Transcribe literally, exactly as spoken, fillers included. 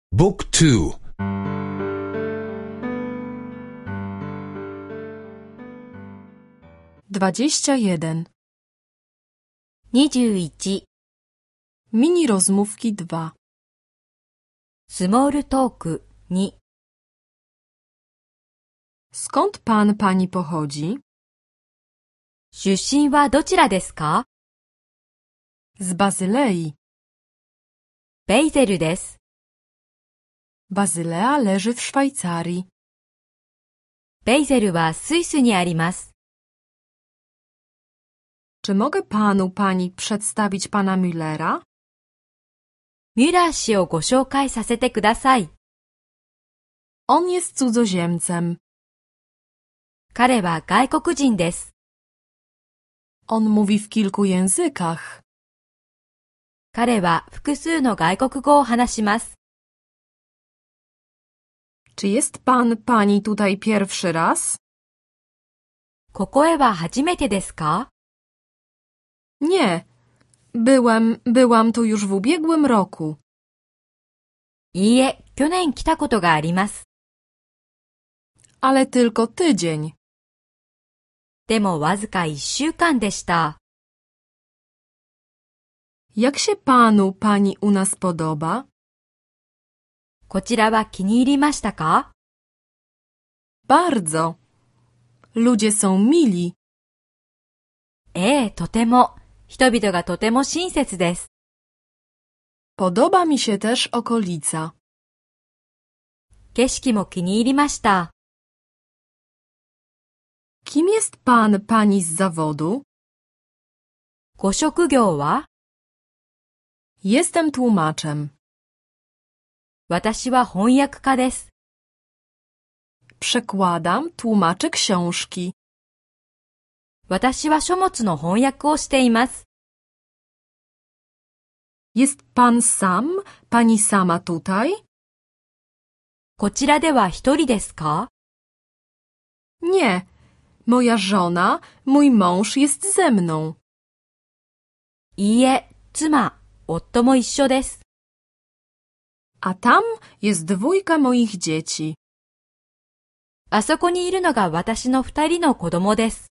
Book two. にじゅういち. にじゅういち. Mini rozmówki dwa. スモールトークに. Skąd pan pani pochodzi? 出身はどちらですか？ Z Bazylei. ベイゼルです。 Bazylea leży w Szwajcarii. ベイゼルはスイスにあります。 Czy mogę panu pani przedstawić pana Müllera? ミュラー氏をご紹介させてください。 On jest cudzoziemcem. 彼は外国人です。 On mówi w kilku językach. 彼は複数の外国語を話します。 Czy jest pan pani tutaj pierwszy raz? ここへは初めてですか？ Nie. Byłem, byłam tu już w ubiegłym roku. いいえ、去年来たことがあります。 Ale tylko tydzień. でもわずかいっしゅうかんでした。 Jak się panu pani u nas podoba? こちらは気に入りましたか？ Bardzo. Ludzie są mili. ええ、とても。人々がとても親切です。 Podoba mi się też okolica. 景色も気に入りました。 Kim jest pan pani z zawodu? ご職業は？ Jestem tłumaczem. 私は翻訳家です。 Przekładam, tłumaczę książki. 私は書物の翻訳をしています。 Jest pan sam, pani sama tutaj? こちらでは一人ですか？ Nie. Moja żona, mój mąż jest ze mną. いいえ、妻、夫も一緒です。 A tam jest dwójka moich dzieci. あそこにいるのが私の二人の子供です。